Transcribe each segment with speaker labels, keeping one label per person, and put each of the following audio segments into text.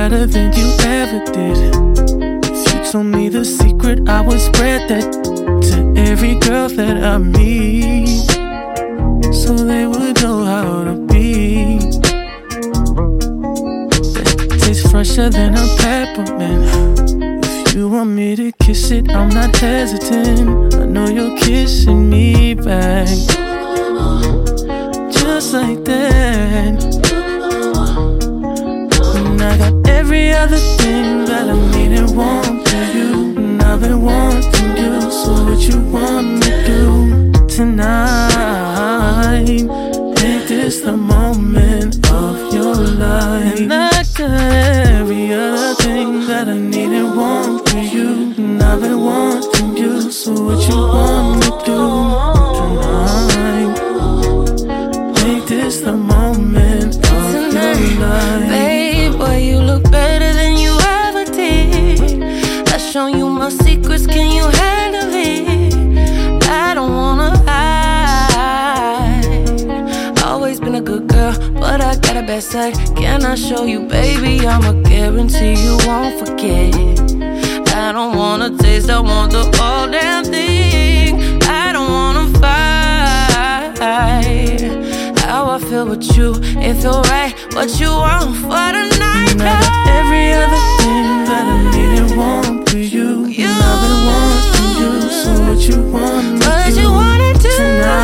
Speaker 1: better than you ever did. If you told me the secret, I would spread that to every girl that I meet, so they would know how to be. That tastes fresher than a peppermint. If you want me to kiss it, I'm not hesitant. I know you're kissing me back, just like that. And I got every other thing that I need and want for you, and I've been wanting you. So what you want me to do tonight? Make this the moment of your life. And I got every other thing that I need and want for you, and I've been wanting you. So what you want me to do tonight? Make this the moment of your life.
Speaker 2: Babe, boy, you look better than you ever did. I've shown you my secrets, can you handle it? I don't wanna hide. Always been a good girl, but I got a bad side. Can I show you, baby? I'ma guarantee you won't forget. I don't wanna taste, I want the whole damn thing. I don't wanna fight. How I feel with you, it feel right. What you want for the night?
Speaker 1: And I got every other thing that I need and want for you, and I've been wanting you. So what you want me to do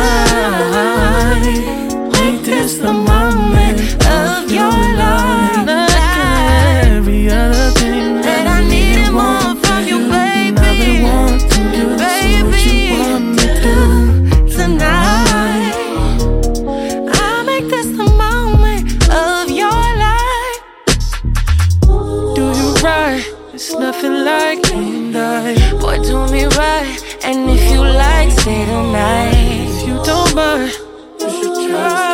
Speaker 1: tonight? Make this the moment of your life. And I got every other thing that I need and want from you, baby. And I've been wanting you. So what you want me to do
Speaker 2: tonight? I'll make this the moment of your life.
Speaker 1: Do you right? It's nothing like you and I.
Speaker 2: Boy, do me right, and if you like, stay the night.
Speaker 1: If you don't mind, you should try.